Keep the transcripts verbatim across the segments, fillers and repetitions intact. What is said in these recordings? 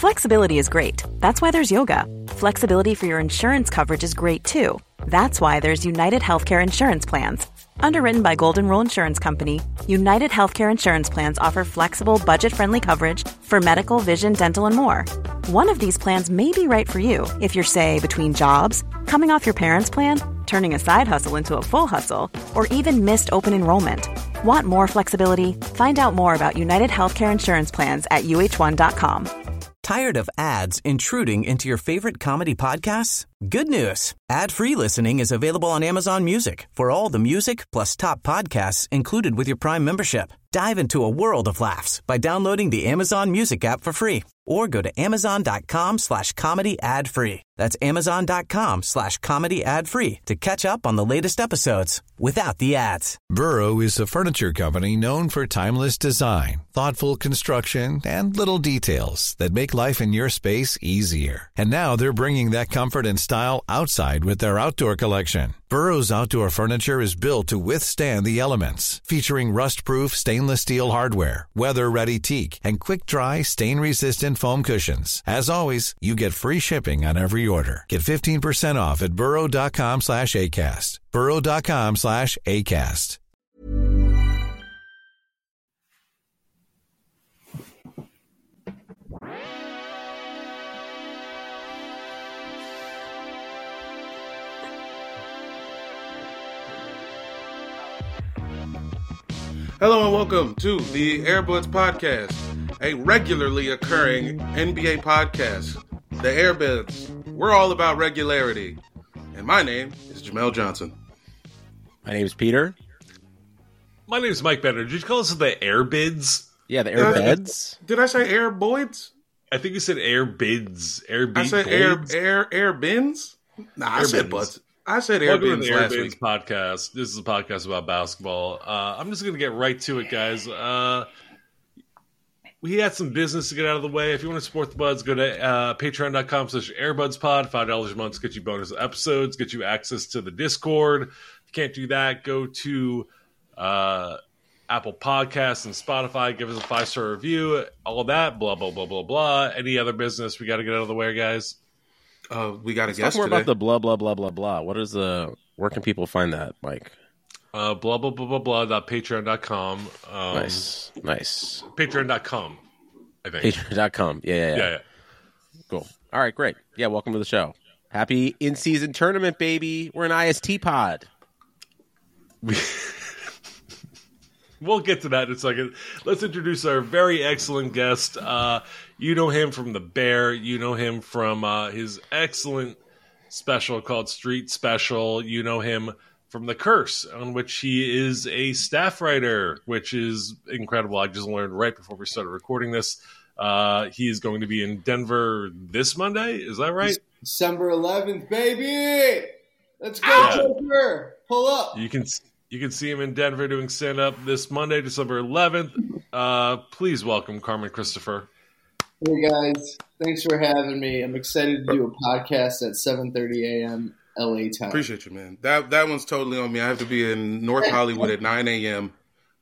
Flexibility is great. That's why there's yoga. Flexibility for your insurance coverage is great too. That's why there's United Healthcare Insurance Plans. Underwritten by Golden Rule Insurance Company, United Healthcare Insurance Plans offer flexible, budget-friendly coverage for medical, vision, dental, and more. One of these plans may be right for you if you're, say, between jobs, coming off your parents' plan, turning a side hustle into a full hustle, or even missed open enrollment. Want more flexibility? Find out more about United Healthcare Insurance Plans at U H one dot com. Tired of ads intruding into your favorite comedy podcasts? Good news. Ad-free listening is available on Amazon Music for all the music plus top podcasts included with your Prime membership. Dive into a world of laughs by downloading the Amazon Music app for free or go to amazon.com slash comedy ad free. That's amazon.com slash comedy ad free to catch up on the latest episodes without the ads. Burrow is a furniture company known for timeless design, thoughtful construction, and little details that make life in your space easier. And now they're bringing that comfort and style outside with their outdoor collection. Burrow's outdoor furniture is built to withstand the elements, featuring rust-proof stainless steel hardware, weather-ready teak, and quick-dry, stain-resistant foam cushions. As always, you get free shipping on every order. Get fifteen percent off at burrow.com slash ACAST. burrow.com slash ACAST. Hello and welcome to the Airbuds Podcast, a regularly occurring N B A podcast. The Airbuds, we're all about regularity. And my name is Jamel Johnson. My name is Peter. My name is Mike Bender. Did you call us the Airbids? Yeah, the Airbeds. Uh, did I say Airboids? I think you said Airbids. Airbids. I said Air Air Airbins? Nah, I Air said bins. Buds. I said Welcome Airbins to the last Airbids week. podcast. This is a podcast about basketball. Uh, I'm just going to get right to it, guys. Uh, we had some business to get out of the way. If you want to support the Buds, go to uh, patreon.com slash airbudspod. five dollars a month to get you bonus episodes, get you access to the Discord. If you can't do that, go to uh, Apple Podcasts and Spotify. Give us a five-star review. All that, blah, blah, blah, blah, blah. Any other business we got to get out of the way, guys? Uh, we got a Let's guest talk more today. about the blah, blah, blah, blah, blah. What is the... Where can people find that, Mike? Uh, blah, blah, blah, blah, blah, dot patreon dot com. Um, Nice. Nice. Patreon dot com, I think. Patreon dot com. Yeah, yeah, yeah, Yeah, yeah. Cool. All right, great. Yeah, welcome to the show. Happy in-season tournament, baby. We're an I S T pod. We, we'll get to that in a second. Let's introduce our very excellent guest. Uh, you know him from The Bear. You know him from uh, his excellent special called Street Special. You know him from The Curse, on which he is a staff writer, which is incredible. I just learned right before we started recording this. Uh, he is going to be in Denver this Monday. Is that right? December eleventh, baby! Let's go, Yeah. Joker! Pull up! You can you can see him in Denver doing stand-up this Monday, December eleventh. Uh, please welcome Carmen Christopher. Hey, guys. Thanks for having me. I'm excited to do a podcast at seven thirty a.m. L A time. Appreciate you, man. That that one's totally on me. I have to be in North Hollywood at nine a.m.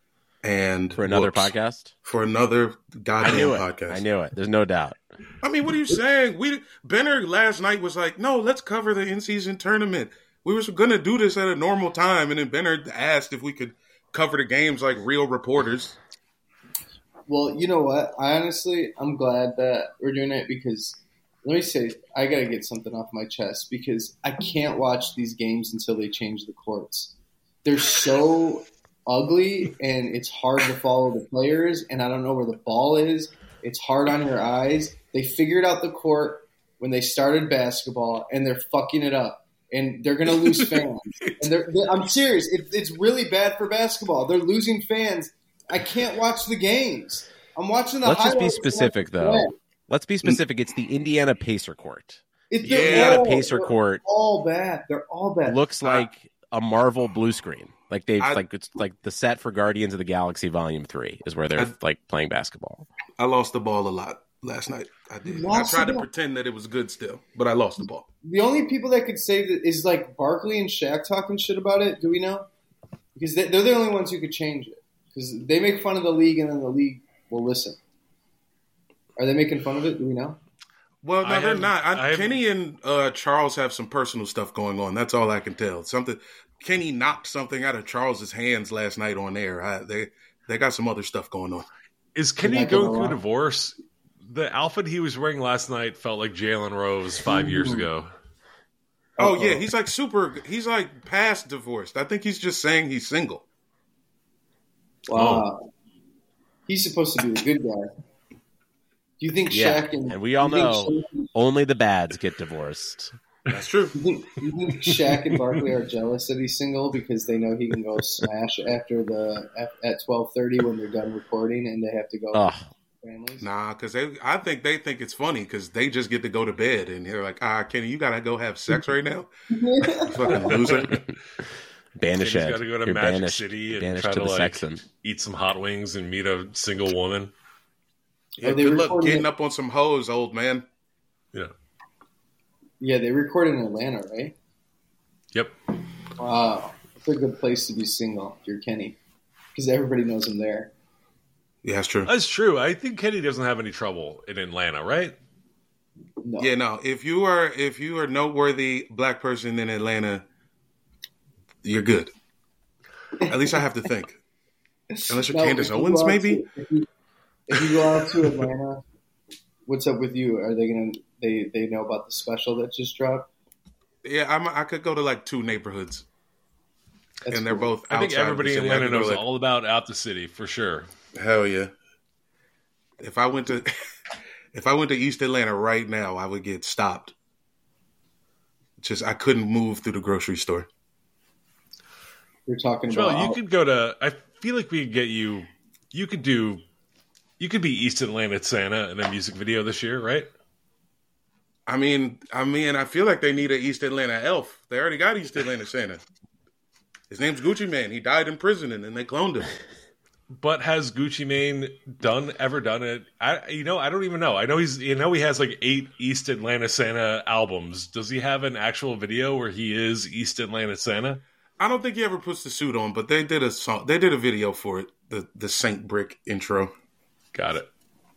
and For another whoops, podcast? For another I goddamn knew it. podcast. I knew it. There's no doubt. I mean, what are you saying? We Benner last night was like, no, let's cover the in-season tournament. We were going to do this at a normal time, and then Benner asked if we could cover the games like real reporters. Well, you know what? I honestly, I'm glad that we're doing it because, let me say, I got to get something off my chest because I can't watch these games until they change the courts. They're so ugly, and it's hard to follow the players, and I don't know where the ball is. It's hard on your eyes. They figured out the court when they started basketball, and they're fucking it up. And they're going to lose fans. And they're, they're, I'm serious. It, it's really bad for basketball. They're losing fans. I can't watch the games. I'm watching the Let's just be highlights. specific, though. Let's be specific. It's the Indiana Pacer Court. It, Yeah. they're Indiana all, Pacer they're Court all bad. They're all bad. looks like a Marvel blue screen. Like they've I- like it's like the set for Guardians of the Galaxy Volume Three is where they're I- like playing basketball. I lost the ball a lot last night. I did. I Lost tried the to ball? pretend that it was good still, but I lost the ball. The only people that could say that is like Barkley and Shaq talking shit about it. Do we know? Because they, they're the only ones who could change it. Because they make fun of the league, and then the league will listen. Are they making fun of it? Do we know? Well, no, I they're have- not. I, I have- Kenny and uh, Charles have some personal stuff going on. That's all I can tell. Something Kenny knocked something out of Charles's hands last night on air. I, they they got some other stuff going on. Is Kenny not going gonna through lie. divorce? The outfit he was wearing last night felt like Jalen Rose five years ago. Oh Uh-oh. yeah, he's like super. He's like past divorced. I think he's just saying he's single. Wow. He's supposed to be the good guy. Do you think Yeah, Shaq and, and we all do you know think Shaq, only the bads get divorced. That's true. do you think, do you think Shaq and Barkley are jealous that he's single because they know he can go smash after the at, at twelve thirty when they're done recording and they have to go Oh, with families? Nah, because they. I think they think it's funny because they just get to go to bed and they're like, ah, Kenny, you gotta go have sex right now. You fucking loser. banished. Kenny's got to go to You're Magic banished, City and banished try to to the like section. eat some hot wings and meet a single woman. Yeah, Are they good luck recording getting it? up on some hoes, old man. Yeah. Yeah, they record in Atlanta, right? Yep. Wow. It's a good place to be single if you're Kenny because everybody knows him there. Yeah, that's true. That's true. I think Kenny doesn't have any trouble in Atlanta, right? No. Yeah, no. If you are if you are a noteworthy black person in Atlanta, you're good. At least I have to think. Unless you're Now, Candace if you Owens, go out maybe. to- if, you, if you go out to Atlanta, what's up with you? Are they gonna? They they know about the special that just dropped? Yeah, I'm, I could go to like two neighborhoods, That's and they're cool. both. I think outside of everybody the in city. I Atlanta could go knows to, like, all about out the city for sure. Hell yeah! If I went to, if I went to East Atlanta right now, I would get stopped. Just I couldn't move through the grocery store. You're talking Joel, about. you could go to. I feel like we could get you. You could do. You could be East Atlanta Santa in a music video this year, right? I mean, I mean, I feel like they need an East Atlanta elf. They already got East Atlanta Santa. His name's Gucci Mane. He died in prison, and then they cloned him. But has Gucci Mane done ever done it? I you know I don't even know. I know he's you know he has like eight East Atlanta Santa albums. Does he have an actual video where he is East Atlanta Santa? I don't think he ever puts the suit on, but they did a song. They did a video for it. The the Saint Brick intro. Got it.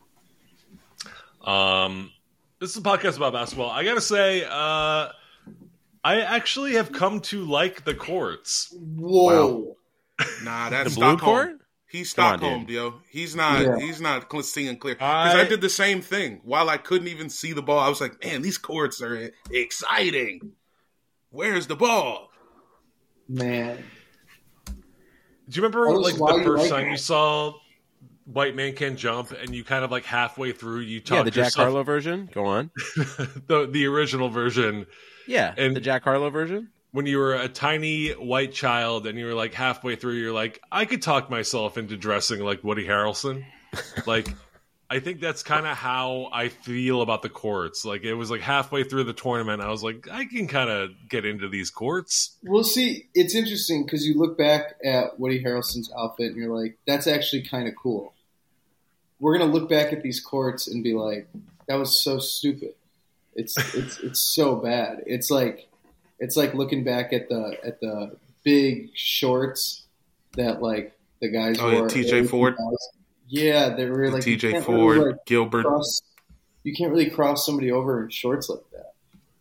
Um, this is a podcast about basketball. I gotta say, uh, I actually have come to like the courts. Whoa. Nah, that's The blue Stockholm. court? He's Come on, Stockholm, dude. yo. He's not. Yeah. He's not cl- seeing clear. Because I, I- did the same thing. While I couldn't even see the ball, I was like, "Man, these courts are exciting. Where's the ball?" Man. Do you remember Oh, like why the you first like time it? you saw White Man Can't Jump, and you kind of like halfway through you talked Yeah, the Jack yourself- Harlow version. Go on. the the original version. Yeah, And- the Jack Harlow version. When you were a tiny white child and you were like halfway through, you're like, I could talk myself into dressing like Woody Harrelson. Like, I think that's kind of how I feel about the courts. Like, it was like halfway through the tournament, I was like, I can kind of get into these courts. Well, see, it's interesting because you look back at Woody Harrelson's outfit and you're like, that's actually kind of cool. We're gonna look back at these courts and be like, that was so stupid. It's it's it's so bad. It's like it's like looking back at the at the big shorts that like the guys Oh, yeah, wore. T J Ford. Yeah, they were like T you J can't Ford, really, like, Gilbert. cross, you can't really cross somebody over in shorts like that.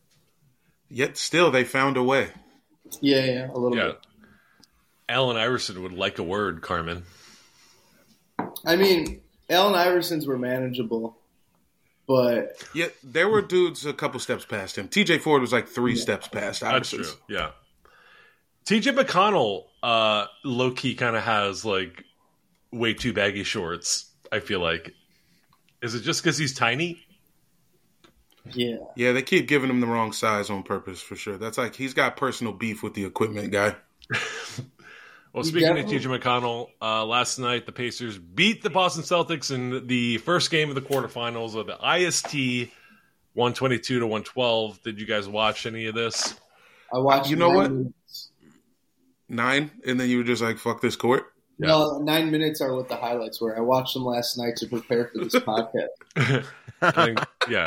Yet still, they found a way. Yeah, yeah, a little Yeah. bit. Allen Iverson would like a word, Carmen. I mean, Allen Iverson's were manageable, but Yet there were dudes a couple steps past him. T J Ford was like three steps past That's Iverson's. true. Yeah. T J McConnell, uh, low key kind of has like way too baggy shorts. I feel like. Is it just because he's tiny? yeah. Yeah, they keep giving him the wrong size on purpose for sure. That's like he's got personal beef with the equipment guy. Well, He speaking of definitely- T J McConnell, uh, last night the Pacers beat the Boston Celtics in the first game of the quarterfinals of the I S T, one twenty-two to one twelve. Did you guys watch any of this? I watched. You know nine what? minutes. Nine, and then you were just like, "Fuck this court." No, nine minutes are what the highlights were. I watched them last night to prepare for this podcast. I think, yeah.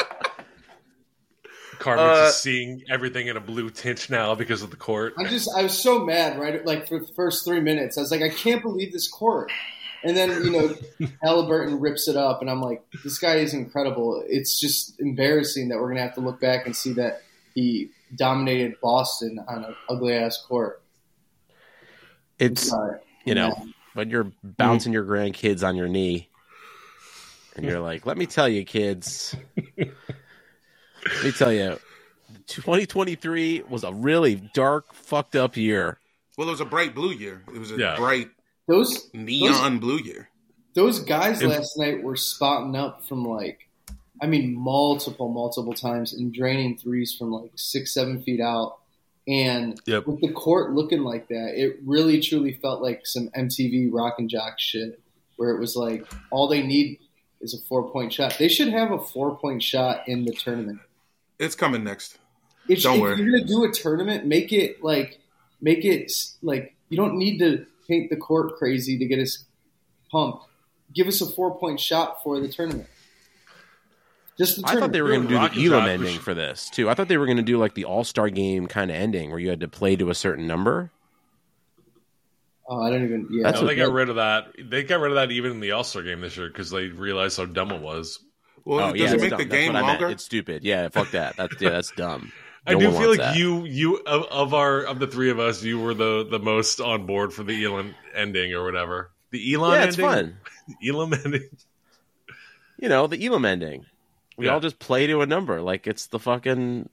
Carmen's Uh, just seeing everything in a blue tint now because of the court. I just, I was so mad, right? Like for the first three minutes, I was like, I can't believe this court. And then, you know, Halliburton rips it up, and I'm like, this guy is incredible. It's just embarrassing that we're going to have to look back and see that he dominated Boston on an ugly-ass court. It's, you know, yeah. when you're bouncing your grandkids on your knee, and you're like, let me tell you, kids. Let me tell you, twenty twenty-three was a really dark, fucked up year. Well, it was a bright blue year. It was a Yeah. bright Those neon those, blue year. Those guys If- last night were spotting up from like, I mean, multiple, multiple times and draining threes from like six, seven feet out. And Yep. with the court looking like that, it really, truly felt like some M T V Rock and Jock shit, where it was like all they need is a four-point shot. They should have a four-point shot in the tournament. It's coming next. If, Don't if worry. you're gonna do a tournament, make it like, make it like you don't need to paint the court crazy to get us pumped. Give us a four-point shot for the tournament. Just the I tournament. thought they were going to do Rock the and Elam Jock ending was- for this, too. I thought they were going to do, like, the All-Star game kind of ending where you had to play to a certain number. Oh, I don't even. Yeah, That's No, what- they got rid of that. They got rid of that even in the All Star game this year because they realized how dumb it was. Well, oh, does yeah, it it's make dumb. the That's game what I meant. longer? It's stupid. Yeah, fuck that. That's yeah, that's dumb. I No do one feel wants like that. you, you of, of our of the three of us, you were the, the most on board for the Elon ending or whatever. The Elon Yeah, it's ending, fun. Elam ending. You know, the Elam ending. We Yeah. all just play to a number. Like, it's the fucking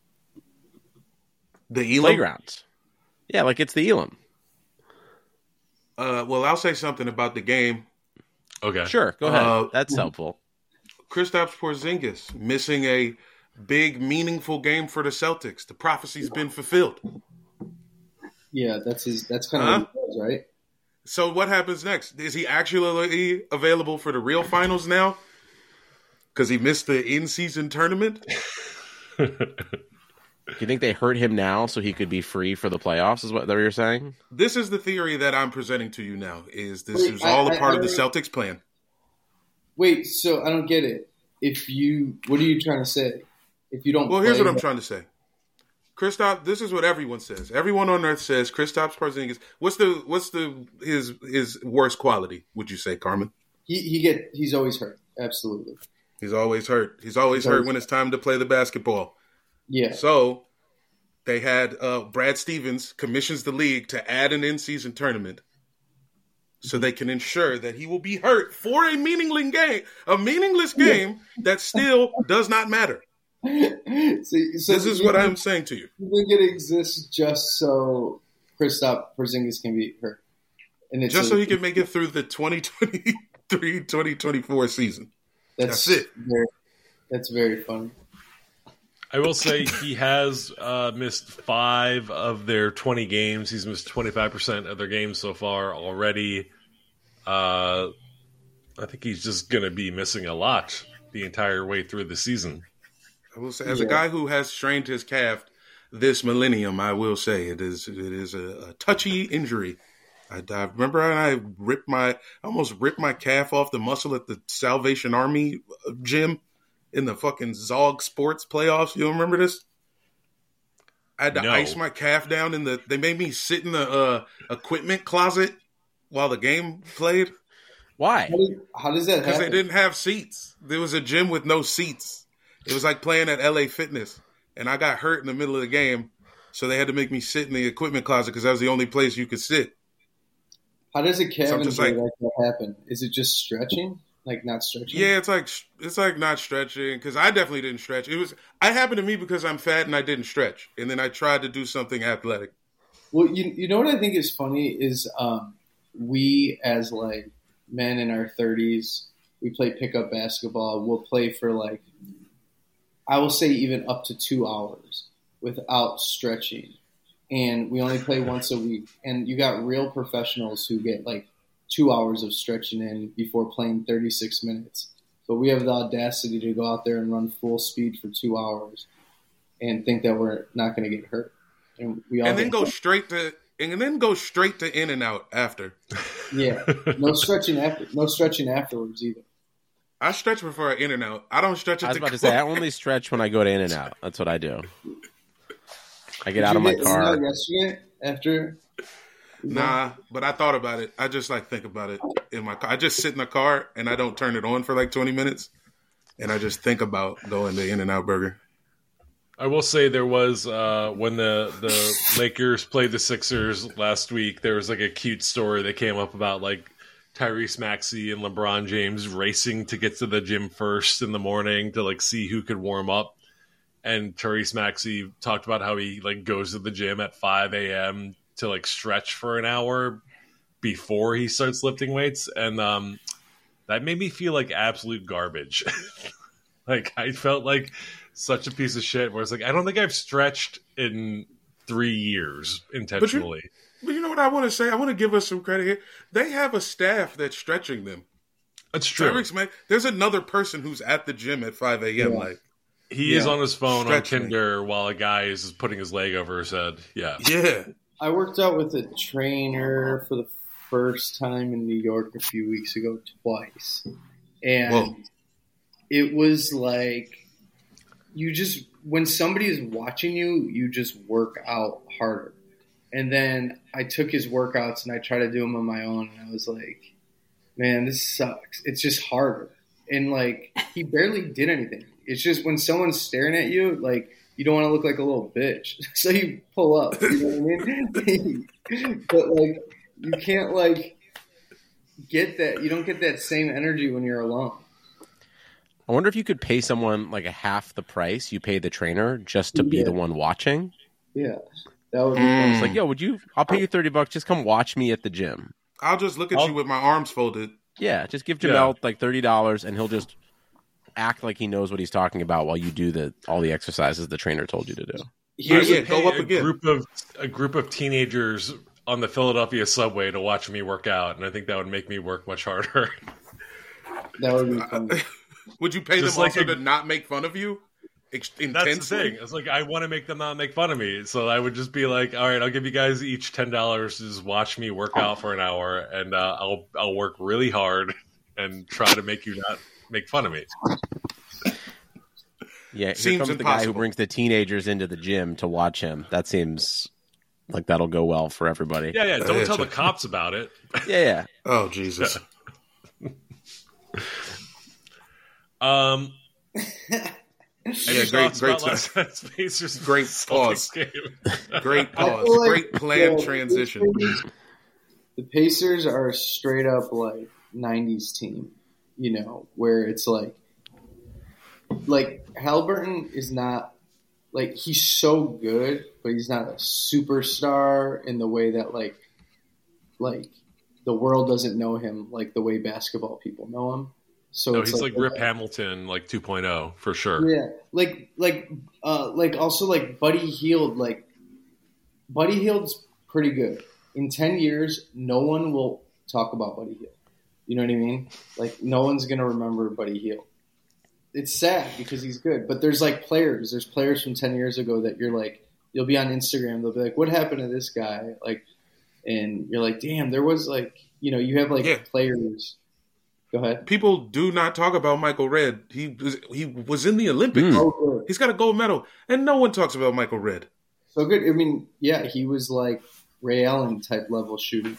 The Elam? playground. Yeah, like it's the Elam. Uh, well, I'll say something about the game. Okay, Sure, go ahead. Uh, That's helpful. Kristaps Porzingis missing a big, meaningful game for the Celtics. The prophecy's been fulfilled. yeah. That's his. That's kind of Huh? what he does, right? So what happens next? Is he actually available for the real finals now? Because he missed the in-season tournament? Do you think they hurt him now so he could be free for the playoffs? Is what that what you're saying? This is the theory that I'm presenting to you now. Is this Wait, is I- all a I- part I of the don't- Celtics plan? Wait. So I don't get it. If you, what are you trying to say? If you don't, Well, here's play, what I'm trying to say. Kristaps, this is what everyone says. Everyone on earth says Kristaps Porzingis. What's the what's the his his worst quality? Would you say, Carmen? He he get. He's always hurt. Absolutely. He's always hurt. He's always He's hurt always- when it's time to play the basketball. Yeah. So they had uh, Brad Stevens commissions the league to add an in-season tournament, so they can ensure that he will be hurt for a meaningless game, a meaningless game that still does not matter. so, so This is you what think- I'm saying to you. You think it exists just so Kristaps Porzingis can be hurt, and it's Just a- so he can make it through the twenty twenty-three twenty twenty-four season. That's, that's it. Very, that's very funny. I will say he has uh, missed five of their twenty games. He's missed twenty-five percent of their games so far already. Uh, I think he's just going to be missing a lot the entire way through the season. I will say, as Yeah. a guy who has strained his calf this millennium, I will say it is it is a, a touchy injury. I, I remember when I ripped my, I almost ripped my calf off the muscle at the Salvation Army gym in the fucking Zog Sports playoffs. You remember this? I had to No. ice my calf down in the. They made me sit in the uh, equipment closet while the game played Why? How, do, how does that because happen? they didn't have seats. There was a gym with no seats. It was like playing at L A Fitness, and I got hurt in the middle of the game, so they had to make me sit in the equipment closet because that was the only place you could sit. How does a calf So I'm just injury like- like that happen? Is it just stretching? Like not stretching? Yeah, it's like it's like not stretching because I definitely didn't stretch. It was I happened to me because I'm fat and I didn't stretch, and then I tried to do something athletic. Well, you you know what I think is funny is um, we as like men in our thirties, we play pickup basketball. We'll play for like I will say even up to two hours without stretching, and we only play once a week. And you got real professionals who get like two hours of stretching in before playing thirty-six minutes. But we have the audacity to go out there and run full speed for two hours and think that we're not going to get hurt. And we all And then get go hurt. straight to and then go straight to in and out after. Yeah, no stretching after, no stretching afterwards either. I stretch before I in and out. I don't stretch I at was the about to say I only stretch when I go to In and Out. That's what I do. I get out of my Did you get in and car. out yesterday after. Nah, but I thought about it. I just like think about it in my car. I just sit in the car and I don't turn it on for like twenty minutes, and I just think about going to In-N-Out Burger. I will say there was uh, when the the Lakers played the Sixers last week. There was like a cute story that came up about like Tyrese Maxey and LeBron James racing to get to the gym first in the morning to like see who could warm up. And Tyrese Maxey talked about how he like goes to the gym at five a.m. to like stretch for an hour before he starts lifting weights, and um, that made me feel like absolute garbage. Like I felt like such a piece of shit. Where it's like I don't think I've stretched in three years intentionally. But you, but you know what I want to say? I want to give us some credit here. They have a staff that's stretching them. That's true. Tyrese, man, there's another person who's at the gym at five a.m. Yeah. Like he yeah. is on his phone Stretch on me. Tinder while a guy is putting his leg over his head. Yeah. yeah. I worked out with a trainer for the first time in New York a few weeks ago twice. And Whoa. it was like you just when somebody is watching you, you just work out harder. And then I took his workouts and I tried to do them on my own, and I was like, man, this sucks. It's just harder. And like he barely did anything. It's just when someone's staring at you, like you don't want to look like a little bitch. So you pull up. You know what I mean? But like you can't like get that you don't get that same energy when you're alone. I wonder if you could pay someone like a half the price you pay the trainer just to be Yeah. the one watching. Yeah. That would be Mm. fun. It's like, yo, would you? I'll pay you thirty bucks. Just come watch me at the gym. I'll just look at I'll- you with my arms folded. Yeah, just give Yeah. Jamel like thirty dollars, and he'll just act like he knows what he's talking about while you do the all the exercises the trainer told you to do. Yeah, I yeah, would go pay up a again. group of a group of teenagers on the Philadelphia subway to watch me work out, and I think that would make me work much harder. That would be fun. Would you pay Just them like also a- to not make fun of you? Ex- That's the intensely? thing. It's like I want to make them not make fun of me, so I would just be like, "All right, I'll give you guys each ten dollars to just watch me work out for an hour, and uh, I'll I'll work really hard and try to make you not make fun of me." Yeah, here Seems comes the guy who impossible. brings the teenagers into the gym to watch him. That seems like that'll go well for everybody. Yeah, yeah. Don't Yeah, tell sure. the cops about it. yeah, yeah. Oh, Jesus. Um, Yeah, any great, thoughts great, about last night's Pacers Great Celtics pause. game? Great I pause. feel like Great planned the transition. Pacers- The Pacers are a straight up like nineties team, you know, where it's like, like Halliburton is not like he's so good, but he's not a superstar in the way that like, like the world doesn't know him like the way basketball people know him. So No, it's he's like Rip Hamilton, like two point oh for sure. Yeah, like like uh, like also like Buddy Hield. Like Buddy Hield's pretty good. In ten years, no one will talk about Buddy Hield. You know what I mean? Like no one's gonna remember Buddy Hield. It's sad because he's good, but there's like players. There's players from ten years ago that you're like, you'll be on Instagram. They'll be like, "What happened to this guy?" Like, and you're like, "Damn, there was like, you know, you have like Yeah. players." Go ahead. People do not talk about Michael Redd. He was, he was in the Olympics. Mm. Oh, good. He's got a gold medal, and no one talks about Michael Redd. So good. I mean, yeah, he was like Ray Allen type level shooting.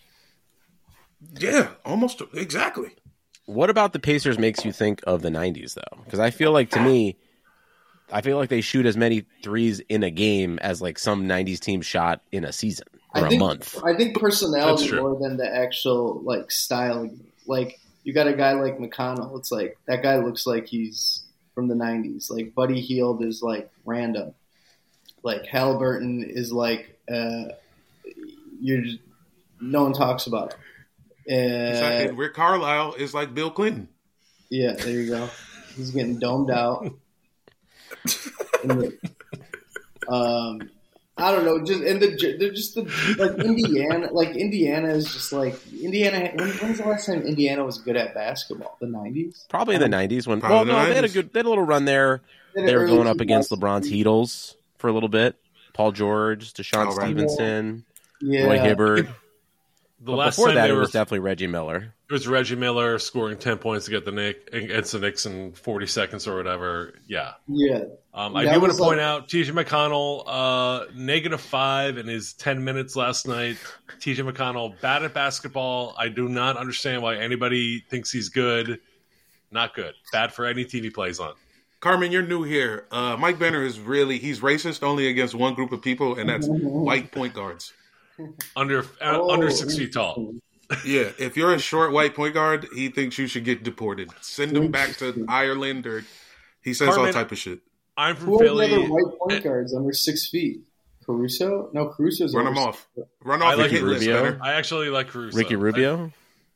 Yeah, almost exactly. What about the Pacers makes you think of the nineties, though? Because I feel like, to me, I feel like they shoot as many threes in a game as like some nineties team shot in a season or I a think, month. I think That's personality true. more than the actual like style. Like you got a guy like McConnell. It's like that guy looks like he's from the nineties. Like Buddy Hield is like random. Like Halliburton is like uh, you're just, no one talks about him. It's like- Uh, and Rick Carlisle is like Bill Clinton. yeah, there you go. He's getting domed out. And the- um, I don't know. Just and the they're just the like Indiana. Like Indiana is just like Indiana. When, when's the last time Indiana was good at basketball? The nineties. Probably in the nineties when. Probably Well, the no, they had a nineties. good. They had a little run there. They were going up against LeBron's Heatles for a little bit. Paul George, Deshaun Oh, right. Stevenson, Yeah. Roy Hibbert. The But last before time that, they it were, was definitely Reggie Miller. it was Reggie Miller scoring ten points to get the Knicks against the Knicks in forty seconds or whatever. Yeah. Yeah. Um, I That do want to was point like- out T J McConnell, uh, negative five in his ten minutes last night. T J McConnell, bad at basketball. I do not understand why anybody thinks he's good. Not good. Bad for any team he plays on. Carmen, you're new here. Uh, Mike Benner is really, he's racist only against one group of people, and that's white point guards. Under uh, Oh, under six feet tall. Yeah, if you're a short white point guard, he thinks you should get deported. Send him back to Ireland, or he says all Carmen, type of shit. I'm from Who are the Philly. other white point guards under six feet? Caruso? No, Caruso's Run under him six off. feet. Run I off the like hit list, Rubio. Benner. I actually like Caruso. Ricky Rubio.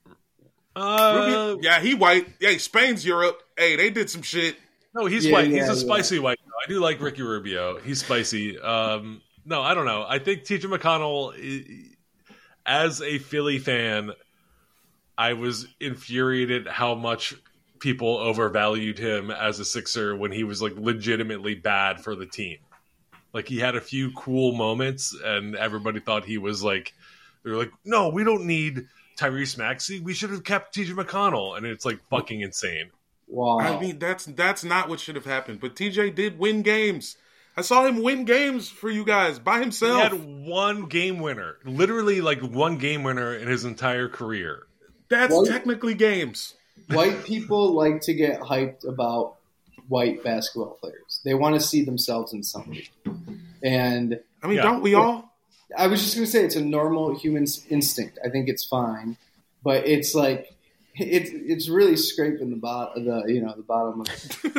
Uh, Rubio? Yeah, he white. Hey, Spain's Europe. Hey, they did some shit. No, he's Yeah, white. yeah, he's a yeah. spicy white. I do like Ricky Rubio. He's spicy. Um, no, I don't know. I think T J McConnell, i- as a Philly fan, I was infuriated how much people overvalued him as a Sixer when he was like legitimately bad for the team. Like he had a few cool moments, and everybody thought he was like, they were like, no, we don't need Tyrese Maxey. We should have kept T J McConnell, and it's like fucking insane. Wow. I mean, that's that's not what should have happened. But T J did win games. I saw him win games for you guys by He himself. had one game winner, literally like one game winner in his entire career. That's What? technically games. White people like to get hyped about white basketball players. They want to see themselves in somebody. And I mean, Yeah. don't we all? I was just going to say it's a normal human instinct. I think it's fine, but it's like it's it's really scraping the bottom, the you know the bottom of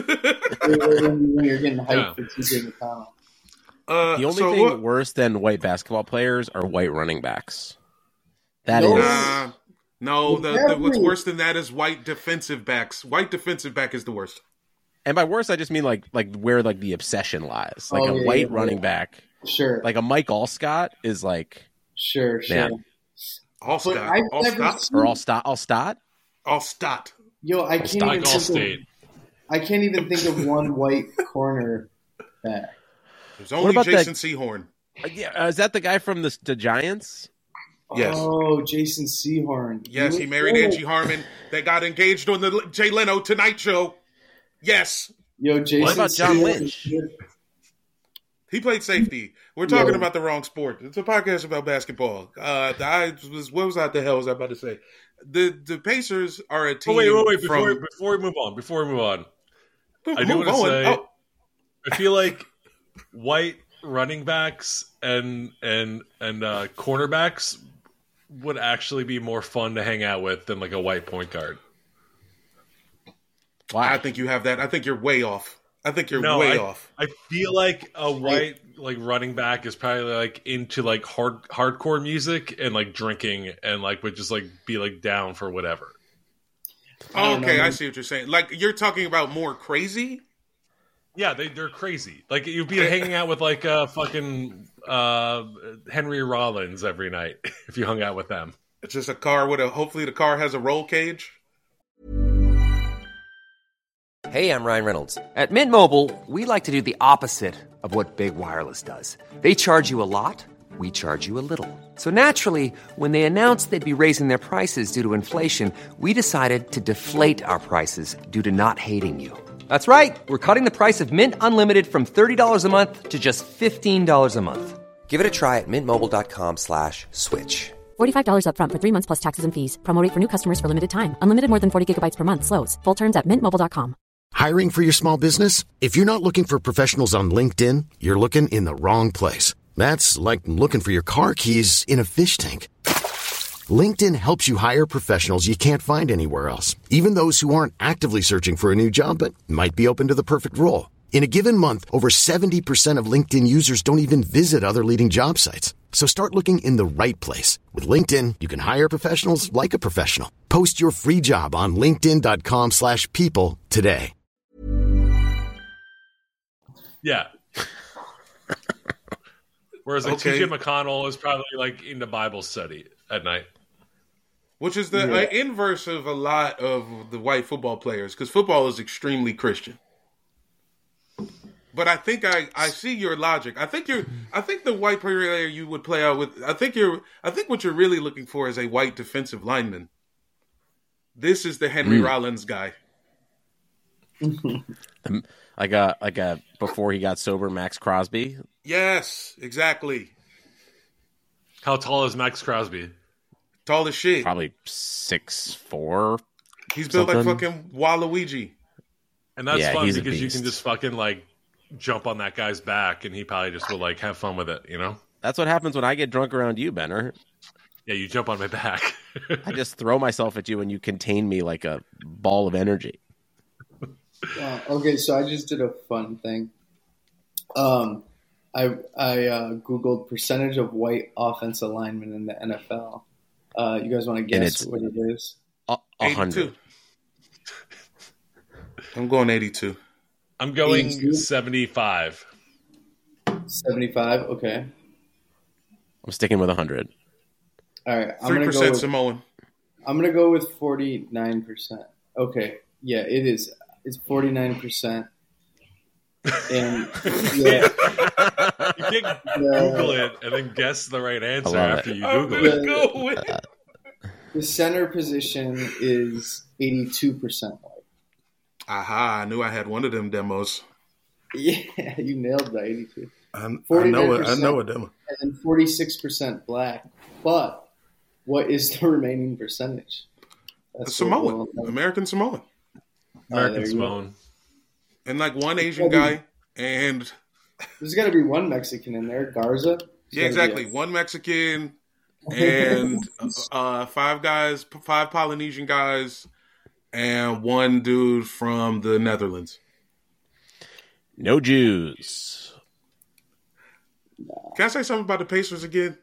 when, when you're getting hyped Yeah. for T J McConnell. Uh, The only so thing what- worse than white basketball players are white running backs. That is No. Nah, no, the, the, what's Definitely. worse than that is white defensive backs. White defensive back is the worst. and by worse, I just mean like like where like the obsession lies. Like Oh, a yeah, white yeah, running yeah. back, Sure, like a Mike Allstott is like, sure, sure. Man. All But stat. I've All never stat. seen- or Allstott. Allstott. All stat. Yo, I can't Stock even all think state. of, I can't even think of one white corner back. There's only about Jason that- Sehorn. Uh, Yeah, uh, is that the guy from the, the Giants? Yes. Oh, Jason Sehorn. Yes, he married Oh. Angie Harmon. They got engaged on the Jay Leno Tonight Show. Yes. Yo, Jason. What about John Sehorn- Lynch? He played safety. We're talking Yeah. about the wrong sport. It's a podcast about basketball. Uh, I was what was that the hell was I about to say? The the Pacers are a team. Oh wait, wait, wait! Before from, before we move on, before we move on, I do Move want to on. say Oh, I feel like white running backs and and and uh, cornerbacks would actually be more fun to hang out with than like a white point guard. I think you have that. I think you're way off. I think you're No, way I, off. I feel like a white like running back is probably like into like hard hardcore music and like drinking and like would just like be like down for whatever. don't Okay, know. I see what you're saying. Like you're talking about more crazy. Yeah, they they're crazy. Like you'd be hanging out with like uh fucking uh Henry Rollins every night if you hung out with them. It's just a car with a. Hopefully, the car has a roll cage. Hey, I'm Ryan Reynolds. At Mint Mobile, we like to do the opposite of what Big Wireless does. They charge you a lot, we charge you a little. So naturally, when they announced they'd be raising their prices due to inflation, we decided to deflate our prices due to not hating you. That's right. We're cutting the price of Mint Unlimited from thirty dollars a month to just fifteen dollars a month. Give it a try at mintmobile.com slash switch. forty-five dollars up front for three months plus taxes and fees. Promo rate for new customers for limited time. Unlimited more than forty gigabytes per month slows. Full terms at mint mobile dot com. Hiring for your small business? If you're not looking for professionals on LinkedIn, you're looking in the wrong place. That's like looking for your car keys in a fish tank. LinkedIn helps you hire professionals you can't find anywhere else, even those who aren't actively searching for a new job but might be open to the perfect role. In a given month, over seventy percent of LinkedIn users don't even visit other leading job sites. So start looking in the right place. With LinkedIn, you can hire professionals like a professional. Post your free job on linkedin.com slash people today. Yeah. Whereas like Okay. T J McConnell is probably like into Bible study at night. Which is the Yeah. uh, inverse of a lot of the white football players, because football is extremely Christian. but I think I, I see your logic. I think you're. I think the white player you would play out with. I think you're. I think what you're really looking for is a white defensive lineman. This is the Henry mm. Rollins guy. like a like a before he got sober, Max Crosby. Yes, exactly. How tall is Max Crosby? Tall as shit. Probably six four. He's built something. like fucking Waluigi. And that's yeah, fun because you can just fucking like jump on that guy's back and he probably just will like have fun with it, you know? That's what happens when I get drunk around you, Benner. Yeah, you jump on my back. I just throw myself at you and you contain me like a ball of energy. Uh, okay, so I just did a fun thing. Um, I I uh, Googled percentage of white offensive linemen in the N F L. Uh, you guys want to guess what it is? A, a hundred. I'm going eighty-two. I'm going eighty-two? seventy-five. seventy-five, okay. I'm sticking with one hundred. All right. I'm three gonna percent go with, Samoan. I'm going to go with forty-nine percent. Okay. Yeah, it is. It's forty-nine percent. And yeah. You can't Google it and then guess the right answer after it. you Google it. Go with it. The center position is eighty-two percent white. Aha, I knew I had one of them demos. Yeah, you nailed that, eighty-two. I, I know it. I know a demo. And forty-six percent black. But what is the remaining percentage? That's Samoan. We'll American Samoan. American uh, Samoan. And like one Asian guy and... There's got to be one Mexican in there. Garza? There's yeah, exactly. One Mexican and uh, five guys, five Polynesian guys, and one dude from the Netherlands. No Jews. Can I say something about the Pacers again?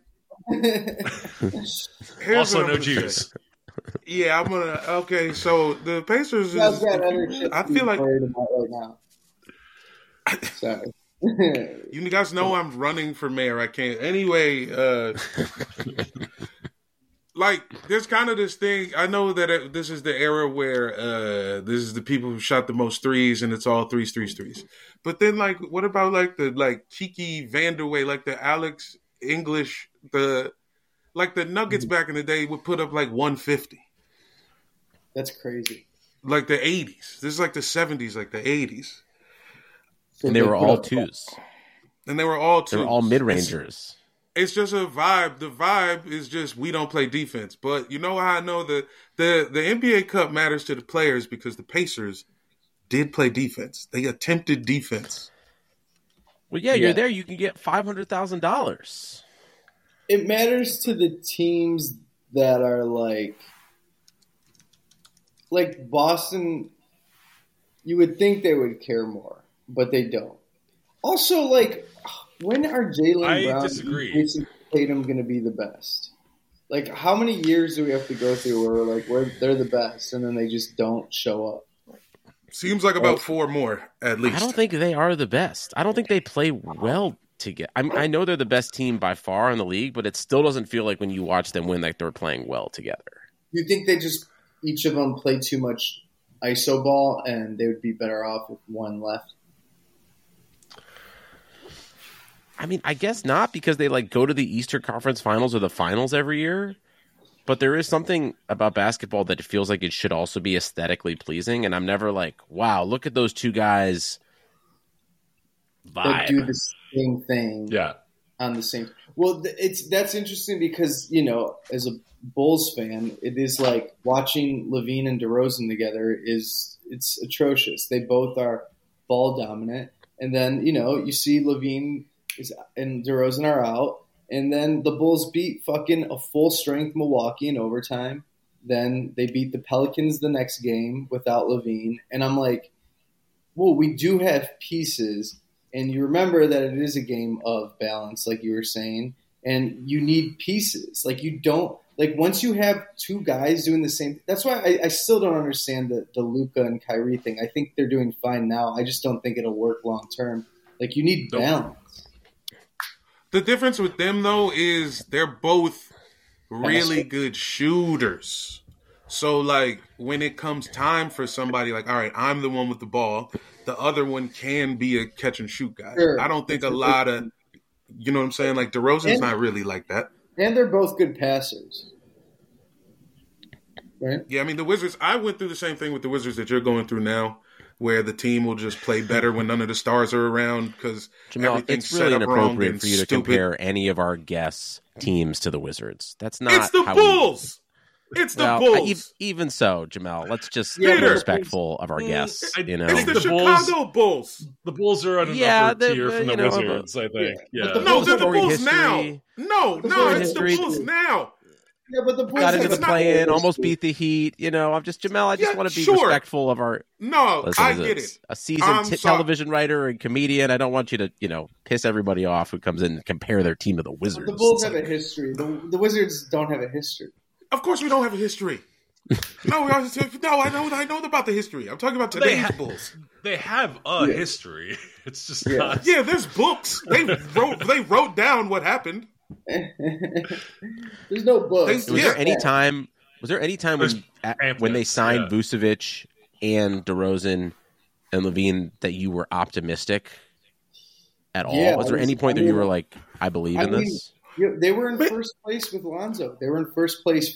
Also no Jews. Say. Yeah, I'm gonna. Okay, so the Pacers. Is, I feel like right now. Sorry. You guys know I'm running for mayor. I can't. Anyway, uh, like there's kind of this thing. I know that it, this is the era where uh, this is the people who shot the most threes, and it's all threes, threes, threes. But then, like, what about like the like Kiki Vanderway, like the Alex English, the like the Nuggets back in the day would put up like one fifty. That's crazy. Like the eighties. This is like the seventies, like the eighties. And they were all twos. And they were all twos. They were all mid-rangers. It's, it's just a vibe. The vibe is just we don't play defense. But you know how I know the, the, the N B A Cup matters to the players because the Pacers did play defense. They attempted defense. Well, yeah, yeah. You're there. You can get five hundred thousand dollars. It matters to the teams that are like – like Boston, you would think they would care more, but they don't. Also, like, when are Jaylen Brown and Jason Tatum going to be the best? Like, how many years do we have to go through where we're like, we're, they're the best, and then they just don't show up? Seems like about four more, at least. I don't think they are the best. I don't think they play well together. I, I know they're the best team by far in the league, but it still doesn't feel like when you watch them win, like they're playing well together. You think they just... each of them play too much iso ball, and they would be better off with one left? I mean, I guess not, because they like go to the Eastern Conference Finals or the Finals every year. But there is something about basketball that it feels like it should also be aesthetically pleasing, and I'm never like, wow, look at those two guys vibe. They do the same thing. Yeah. On the same. Well, it's that's interesting because, you know, as a Bulls fan, it is like watching LaVine and DeRozan together is it's atrocious. They both are ball dominant, and then you know you see LaVine is and DeRozan are out, and then the Bulls beat fucking a full strength Milwaukee in overtime. Then they beat the Pelicans the next game without LaVine, and I'm like, well, we do have pieces, and you remember that it is a game of balance, like you were saying, and you need pieces. Like you don't. Like, once you have two guys doing the same – that's why I, I still don't understand the, the Luka and Kyrie thing. I think they're doing fine now. I just don't think it'll work long term. Like, you need balance. The difference with them, though, is they're both really good shooters. So, like, when it comes time for somebody, like, all right, I'm the one with the ball, the other one can be a catch and shoot guy. Sure. I don't think a lot of, you know what I'm saying? Like, DeRozan's And- not really like that. And they're both good passers. Right? Yeah, I mean, the Wizards, I went through the same thing with the Wizards that you're going through now, where the team will just play better when none of the stars are around because Jamal, everything's it's really set up wrong inappropriate and for you to stupid. compare any of our guests' teams to the Wizards. That's not It's the how Bulls! It's the we, well, Bulls! e- even so, Jamal, let's just Yeah, be Peter. respectful of our guests. I- You know, I It's the, the Chicago Bulls- Bulls. The Bulls are on an Yeah, upper they- tier uh, from the you know, Wizards, I think. Yeah. Yeah. But the No, they're the Bulls' Bulls history- now. No, The no, Bulls' it's the history- Bulls now. Yeah, but the Bulls got into have the a play-in, history. almost beat the Heat. You know, I'm just Jamal. I just Yeah, want to be sure. respectful of our. No, Listen, I as a- get it. A seasoned I'm t- sorry. television writer and comedian. I don't want you to, you know, piss everybody off who comes in and compare their team to the Wizards. The Bulls It's have a history. The, the Wizards don't have a history. Of course, we don't have a history. no, we always, no, I know, I know about the history. I'm talking about They today's ha- Bulls. They have a Yeah. history. It's just Yeah. not. Yeah, there's books. They wrote, they wrote down what happened. There's no books. They- Was Yeah. there any time? Was there any time There's when at, pamphlets, when they signed yeah. Vucevic and DeRozan and Levine that you were optimistic at all? Yeah, was there I any was- point I that you mean- were like, I believe I in mean- this? Yeah, they were in first place with Lonzo. They were in first place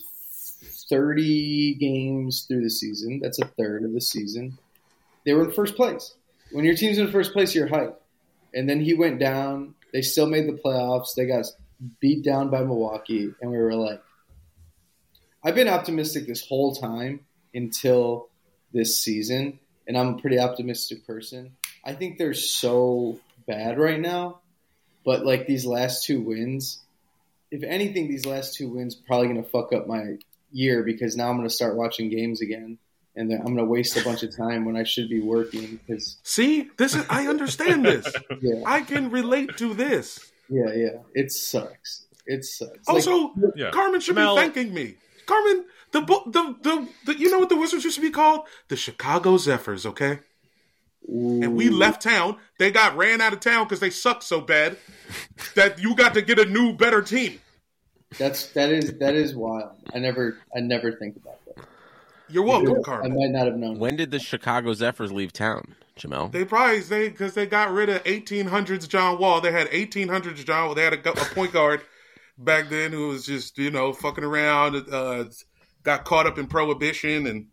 thirty games through the season. That's a third of the season. They were in first place. When your team's in first place, you're hyped. And then he went down. They still made the playoffs. They got beat down by Milwaukee. And we were like, I've been optimistic this whole time until this season. And I'm a pretty optimistic person. I think they're so bad right now. But like these last two wins, if anything, these last two wins probably going to fuck up my year because now I'm going to start watching games again, and then I'm going to waste a bunch of time when I should be working. Because See, this is, I understand this. yeah, I can relate to this. yeah, yeah, it sucks. It sucks. Also, Like, Yeah. Carmen should Mel- be thanking me. Carmen, the, bu- the the the you know what the Wizards used to be called? The Chicago Zephyrs, okay? And we left town. They got ran out of town because they sucked so bad that you got to get a new, better team. that's that is that is wild. I never I never think about that. You're welcome, I Carmen. might not have known. When did the Chicago Zephyrs leave town, Jamel? They probably they because they got rid of eighteen hundreds John Wall. They had eighteen hundreds John Wall. They had a, a point guard back then who was just you know fucking around. Uh, got caught up in prohibition and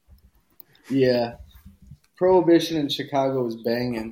Yeah, Prohibition in Chicago was banging.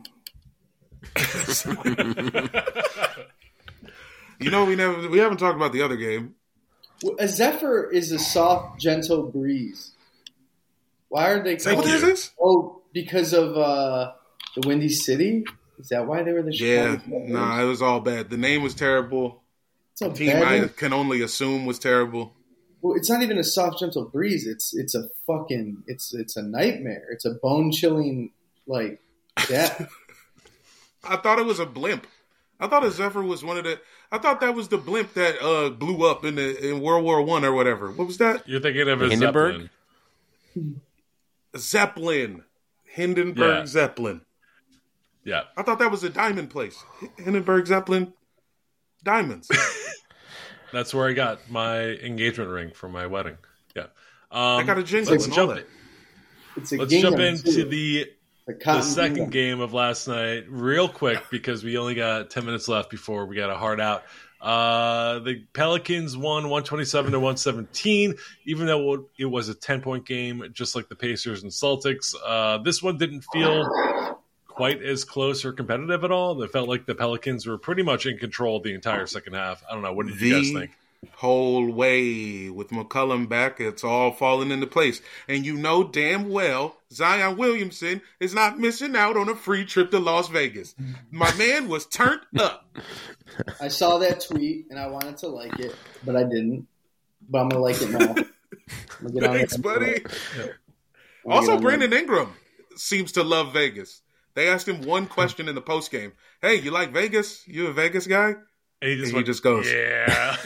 you know we never we haven't talked about the other game. A zephyr is a soft, gentle breeze. Why are they Say called? what is this? Oh, because of uh, the Windy City. Is that why they were the Yeah, Chicago Zephyrs? nah, it was all bad. The name was terrible. It's a The team bad- I can only assume was terrible. Well, it's not even a soft, gentle breeze. It's it's a fucking it's it's a nightmare. It's a bone chilling like death. I thought it was a blimp. I thought a Zephyr was one of the. I thought that was the blimp that uh, blew up in the in World War One or whatever. What was that? You're thinking of a Hindenburg? Zeppelin. Zeppelin, Hindenburg Yeah. Zeppelin. Yeah. I thought that was a diamond place. Hindenburg Zeppelin, diamonds. That's where I got my engagement ring for my wedding. Yeah. Um, I got a jingle Let's and all jump, that. It's a let's gingham, jump into too. the A the cotton second gingham. game of last night real quick because we only got ten minutes left before we got a hard out. Uh, the Pelicans won one twenty-seven to one seventeen, even though it was a ten-point game, just like the Pacers and Celtics. Uh, this one didn't feel quite as close or competitive at all. It felt like the Pelicans were pretty much in control the entire second half. I don't know. What did you guys The think? whole way with McCollum back, it's all falling into place. And you know damn well Zion Williamson is not missing out on a free trip to Las Vegas. My man was turned up. I saw that tweet and I wanted to like it, but I didn't. But I'm gonna like it now. I'm gonna get on it. Thanks, buddy. I'm gonna get Also, on Brandon Ingram seems to love Vegas. They asked him one question in the postgame. Hey, you like Vegas? You a Vegas guy? And he just, And he went, just goes, yeah.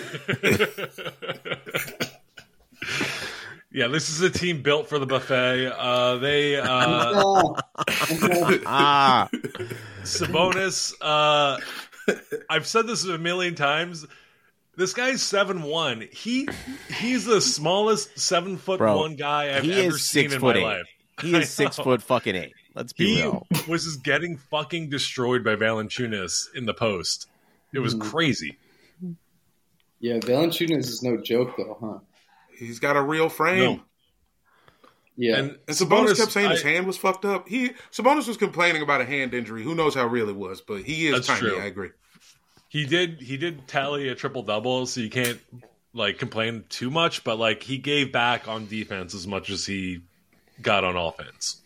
Yeah, this is a team built for the buffet. Uh, they uh, Oh. Ah, Sabonis. Uh, I've said this a million times. This guy's seven one. He he's the smallest seven foot Bro, one guy I've he ever is seen six in foot my eight. life. He I is six know. foot fucking eight. Let's be He real. was just getting fucking destroyed by Valanciunas in the post. It was Mhm. crazy. Yeah, Valanciunas is no joke, though, huh? He's got a real frame. No. Yeah. And, And Sabonis, Sabonis kept saying his I- hand was fucked up. He Sabonis was complaining about a hand injury. Who knows how real it was, but he is That's tiny. true. I agree. He did he did tally a triple double, so you can't like complain too much, but like he gave back on defense as much as he got on offense.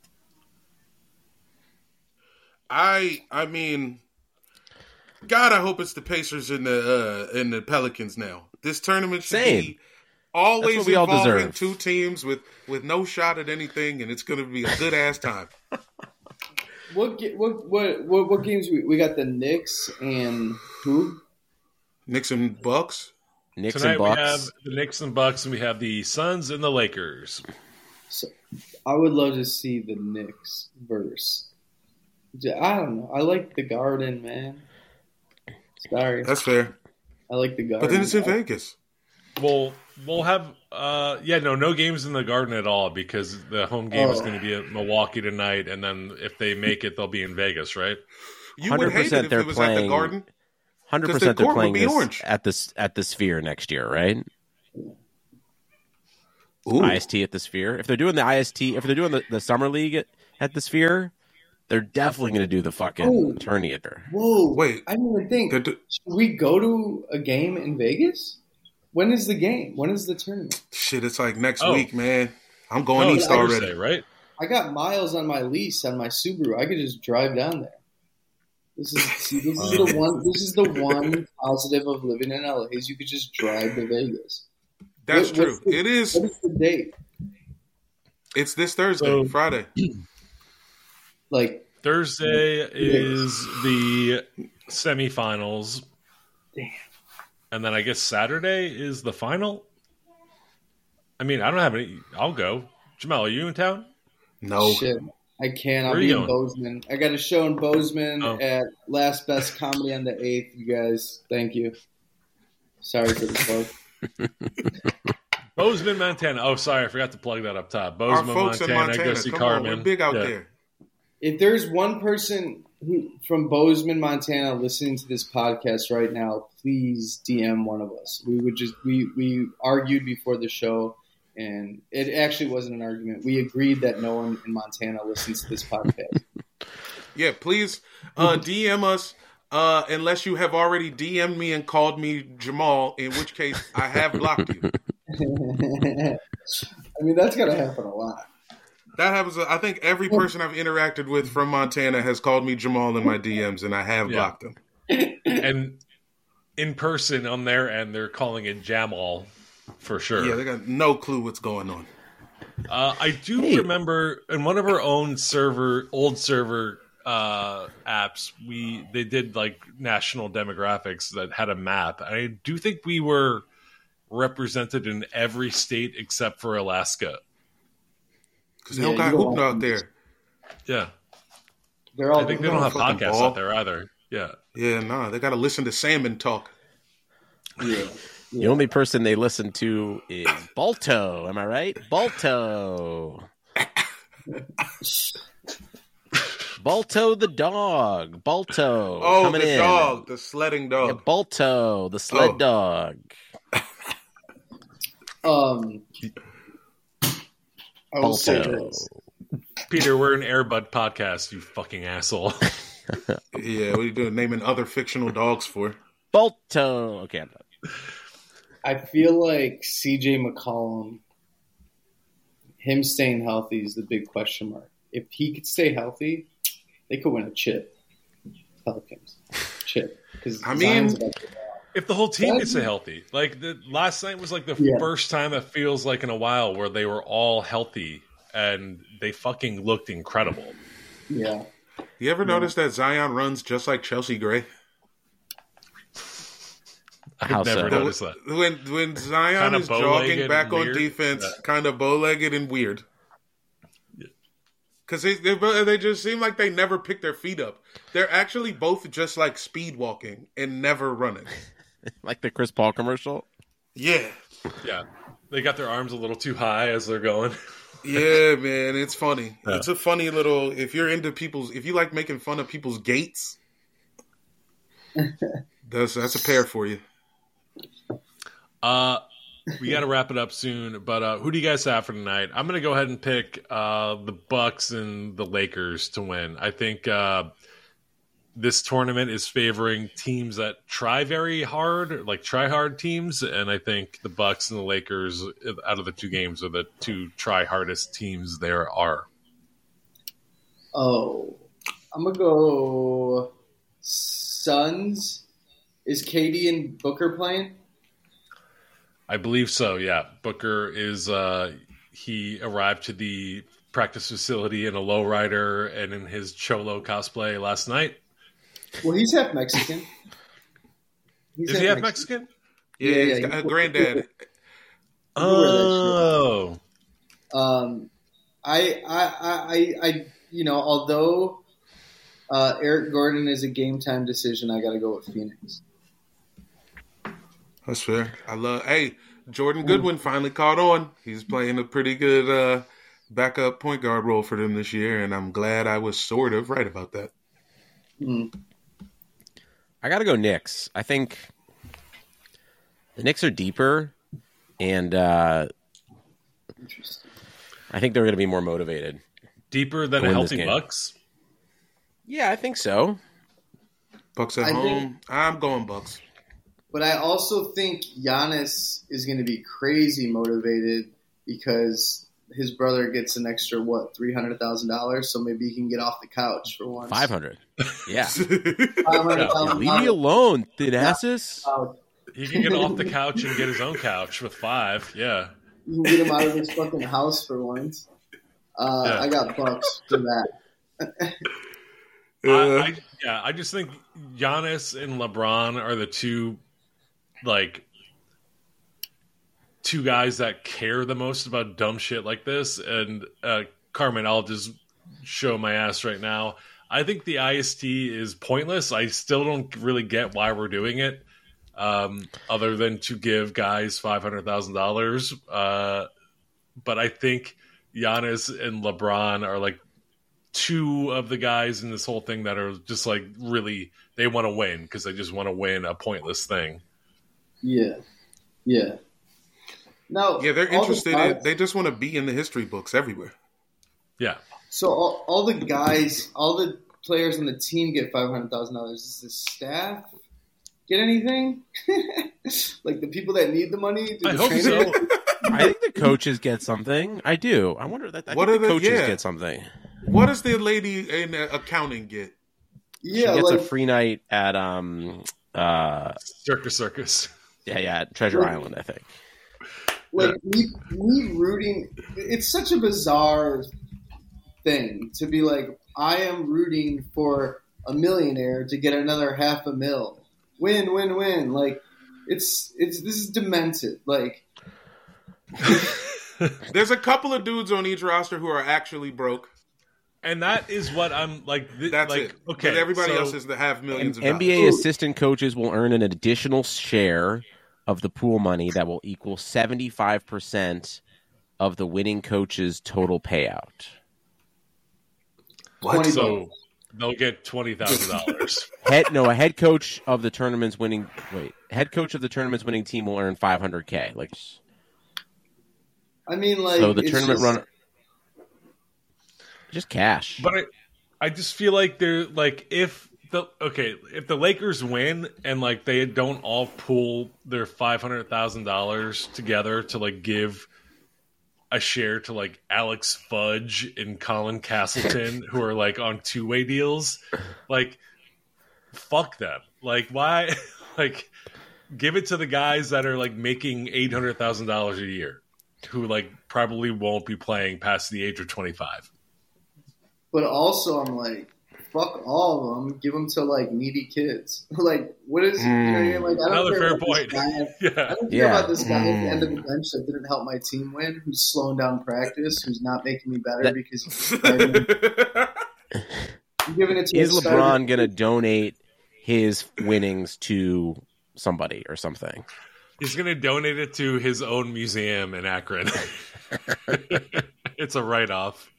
I I mean, God, I hope it's the Pacers and the uh, and the Pelicans now. This tournament should Same. be always That's what we all involving deserve. two teams with, with no shot at anything, and it's going to be a good ass time. What, ga- what what what what games we we got? The Knicks and who? Knicks and Bucks. Knicks Tonight and we Bucks. have the Knicks and Bucks, and we have the Suns and the Lakers. So, I would love to see the Knicks verse. I don't know. I like the Garden, man. Sorry, That's fair. I like the Garden. But then it's in Vegas. Well, we'll have uh, yeah, no, no games in the Garden at all because the home game is Oh. going to be at Milwaukee tonight, and then if they make it, they'll be in Vegas, right? You would hate it if they're it was at the playing- Garden. Hundred 'Cause percent, the they're court would playing be this orange. at this at the Sphere next year, right? Ooh. I S T at the Sphere. If they're doing the I S T, if they're doing the, the summer league at, at the Sphere, they're definitely going to do the fucking Oh. tourney at there. Whoa! Wait. I didn't even think. They're do- Should we go to a game in Vegas? When is the game? When is the tournament? Shit, it's like next Oh. week, man. I'm going No, east it's Thursday, already. right? I got miles on my lease on my Subaru. I could just drive down there. This is see, this is the one. This is the one positive of living in L A is you could just drive to Vegas. That's What- true. what's the- It is. What is the date? It's this Thursday, So- Friday. Like, Thursday is the semifinals. damn. And then I guess Saturday is the final. I mean, I don't have any. I'll go. Jamal, are you in town? No. Shit, I can't. I'll Where are be you in going? Bozeman. I got a show in Bozeman Oh. at Last Best Comedy on the eighth. You guys, thank you. Sorry for the plug. Bozeman, Montana. Oh, sorry, I forgot to plug that up top. Our Bozeman, folks Montana. in Go Montana, see come Carmen. on, we're big out Yeah. there. If there's one person who, from Bozeman, Montana, listening to this podcast right now, please D M one of us. We would just we we argued before the show, and it actually wasn't an argument. We agreed that no one in Montana listens to this podcast. Yeah, please uh, D M us uh, unless you have already D M'd me and called me Jamal, in which case I have blocked you. I mean, that's gotta happen a lot. That happens. I think every person I've interacted with from Montana has called me Jamal in my D Ms, and I have Yeah. blocked them. And in person on their end, they're calling it Jamal for sure. Yeah, they got no clue what's going on. Uh, I do Hey. remember in one of our own server, old server uh, apps, we they did like national demographics that had a map. I do think we were represented in every state except for Alaska. Because they Yeah, don't got you don't hooped want out there. Yeah, They're all I think they don't have fucking podcasts ball. out there either. Yeah, Yeah, nah, they got to listen to salmon talk. Yeah. The only person they listen to is Balto. Am I right? Balto. Balto the dog. Balto. Oh, coming the in. dog, the sledding Yeah, dog. Balto, the sled Oh. dog. Um, I will say Balto. this. Peter, we're an Airbud podcast. You fucking asshole. Yeah, what are you doing? Naming other fictional dogs for? Balto. Okay, I'm done. I feel like C J McCollum, him staying healthy is the big question mark. If he could stay healthy, they could win a chip. Pelicans. Chip. Because I mean- If the whole team could stay healthy, like the last night was like the Yeah. first time it feels like in a while where they were all healthy and they fucking looked incredible. Yeah. You ever notice that Zion runs just like Chelsea Gray? I've How never so? noticed that. When when Zion Kinda is bow-legged jogging back and on weird. defense, Yeah. kind of bow-legged and weird. Because they, they they just seem like they never pick their feet up. They're actually both just like speed walking and never running. Like the Chris Paul commercial. Yeah. Yeah. They got their arms a little too high as they're going. Yeah, man, it's funny. Yeah. It's a funny little. If you're into people's, if you like making fun of people's gaits, that's that's a pair for you. Uh, we got to wrap it up soon. But uh, who do you guys have for tonight? I'm going to go ahead and pick uh, the Bucks and the Lakers to win. I think uh, this tournament is favoring teams that try very hard, like try hard teams, and I think the Bucks and the Lakers, out of the two games, are the two try hardest teams there are. Oh, I'm gonna go Suns. Is K D and Booker playing? I believe so. Yeah, Booker is. Uh, he arrived to the practice facility in a lowrider and in his Cholo cosplay last night. Well, he's half Mexican. He's Is he half Mexican? Yeah, Yeah, he's yeah, got a he- granddad. Oh, Um, I, I, I, I, I, you know, although uh, Eric Gordon is a game time decision, I got to go with Phoenix. That's fair. I love. Hey, Jordan Goodwin finally caught on. He's playing a pretty good uh, backup point guard role for them this year, and I'm glad I was sort of right about that. Mm. I got to go Knicks. I think the Knicks are deeper, and uh, Interesting. I think they're going to be more motivated. deeper than To a win this healthy game. Bucks. Yeah, I think so. Bucks at I home. think- I'm going Bucks. But I also think Giannis is going to be crazy motivated because his brother gets an extra, what, three hundred thousand dollars? So maybe he can get off the couch for once. Five hundred. Yeah. five hundred thousand Leave me alone, thin asses. He can get off the couch and get his own couch with five. Yeah. You can get him out of his fucking house for once. Uh, Yeah. I got Bucks for that. I, I, yeah, I just think Giannis and LeBron are the two, like, two guys that care the most about dumb shit like this. And uh, Carmen, I'll just show my ass right now. I think the I S T is pointless. I still don't really get why we're doing it, um, other than to give guys five hundred thousand dollars. Uh, but I think Giannis and LeBron are like two of the guys in this whole thing that are just like really, they want to win because they just want to win a pointless thing. Yeah. Yeah. No. Yeah, they're all interested the in. guys- They just want to be in the history books everywhere. Yeah. So all, all the guys, all the players on the team get five hundred thousand dollars. Does the staff get anything? Like the people that need the money? Do I the hope trainers- so. I think the coaches get something. I do. I wonder that. I What think are the the- coaches yeah. get something. What does the lady in uh, accounting get? Yeah, she gets like, a free night at um uh Circus Circus. yeah yeah Treasure Like- Island, I think. like me, me rooting. It's such a bizarre thing to be like, I am rooting for a millionaire to get another half a mil. Win, win, win. Like it's it's this is demented. Like There's a couple of dudes on each roster who are actually broke. And that is what I'm like. Th- That's like, it. Okay. But everybody so- else is to have millions of N B A dollars. assistant coaches will earn an additional share of the pool money that will equal seventy-five percent of the winning coach's total payout. What? twenty So bucks. they'll get twenty thousand dollars. Head no, a head coach of the tournament's winning wait, head coach of the tournament's winning team will earn five hundred K. Like I mean, like so the it's tournament just- runner just cash. But I, I just feel like they're like if the okay if the Lakers win and like they don't all pool their five hundred thousand dollars together to like give a share to like Alex Fudge and Colin Castleton who are like on two way deals, like fuck them. Like why? Like give it to the guys that are like making eight hundred thousand dollars a year, who like probably won't be playing past the age of twenty five. But also, I'm like, fuck all of them. Give them to like needy kids. Like, what is? You know what I mean? Like, I don't Another care fair about point. This guy. Yeah. I don't care Yeah. about this guy at the end of the Mm. bench that didn't help my team win, who's slowing down practice, who's not making me better That- because he's starting. I'm giving it to Is a starter. LeBron going to donate his winnings to somebody or something. He's going to donate it to his own museum in Akron. It's a write-off.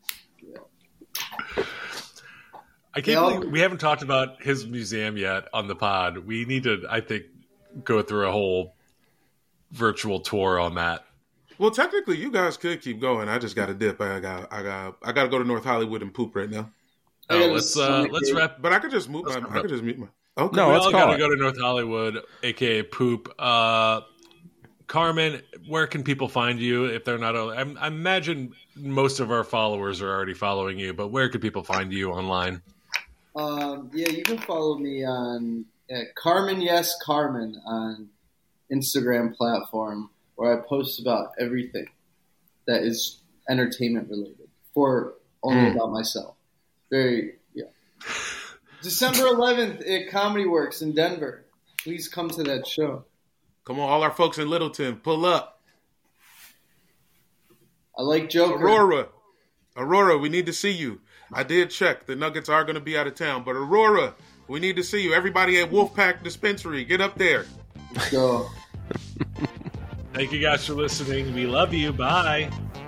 I can't Yeah. believe we haven't talked about his museum yet on the pod. We need to, I think, go through a whole virtual tour on that. Well, technically, you guys could keep going. I just got to dip. I got, I got, I got to go to North Hollywood and poop right now. Oh, let's uh, let's wrap. But I could just mute my. I could just mute my. Okay. No, we let's all call got to it. go to North Hollywood, aka poop. Uh, Carmen, where can people find you if they're not? I, I imagine most of our followers are already following you, but where can people find you online? Um, yeah, you can follow me on at Carmen Yes Carmen on Instagram platform, where I post about everything that is entertainment related, for only Mm. about myself. Very yeah. December eleventh at Comedy Works in Denver. Please come to that show. Come on, all our folks in Littleton, pull up. I like Joker. Aurora, Aurora, we need to see you. I did check. The Nuggets are going to be out of town, but Aurora, we need to see you. Everybody at Wolfpack Dispensary, get up there. Let's go. Thank you guys for listening. We love you. Bye.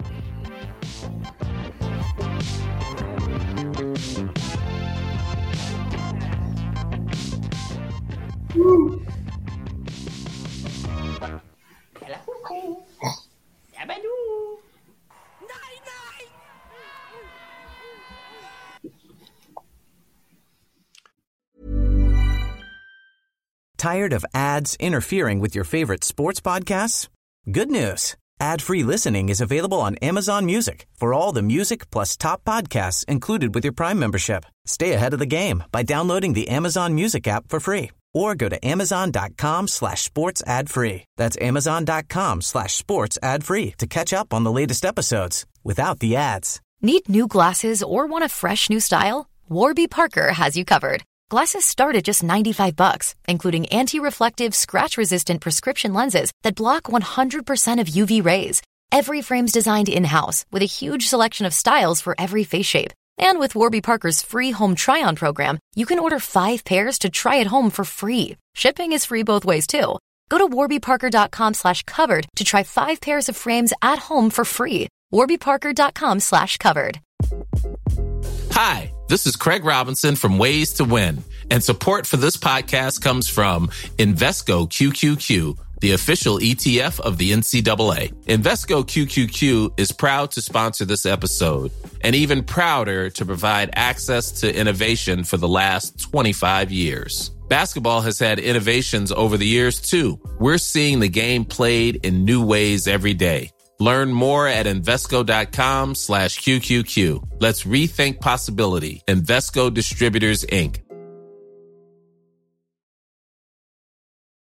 Tired of ads interfering with your favorite sports podcasts? Good news. Ad-free listening is available on Amazon Music for all the music plus top podcasts included with your Prime membership. Stay ahead of the game by downloading the Amazon Music app for free or go to amazon.com slash sports ad free. That's amazon.com slash sports ad free to catch up on the latest episodes without the ads. Need new glasses or want a fresh new style? Warby Parker has you covered. Glasses start at just ninety-five bucks, including anti-reflective, scratch-resistant prescription lenses that block one hundred percent of U V rays. Every frame's designed in-house with a huge selection of styles for every face shape. And with Warby Parker's free home try-on program, you can order five pairs to try at home for free. Shipping is free both ways, too. Go to warbyparker.com slash covered to try five pairs of frames at home for free. warbyparker.com slash covered. Hi, this is Craig Robinson from Ways to Win, and support for this podcast comes from Invesco Q Q Q, the official E T F of the N C double A. Invesco Q Q Q is proud to sponsor this episode, and even prouder to provide access to innovation for the last twenty-five years. Basketball has had innovations over the years, too. We're seeing the game played in new ways every day. Learn more at Invesco.com slash QQQ. Let's rethink possibility. Invesco Distributors, Incorporated.